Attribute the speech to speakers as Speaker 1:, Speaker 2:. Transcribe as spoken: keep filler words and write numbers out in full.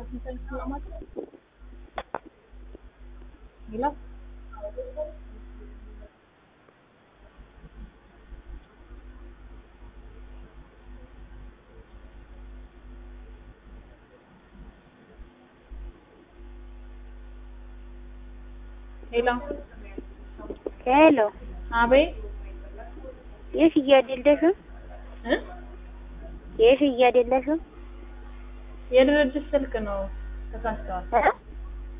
Speaker 1: ዋሽንግተን ሰላማት ሄሎ ሄሎ
Speaker 2: ሄሎ
Speaker 1: አቤት
Speaker 2: የሽ እያደለሽም
Speaker 1: እ
Speaker 2: የሽ እያደለሽም
Speaker 1: የድርጅት ስልክ ነው ተሳስተዋል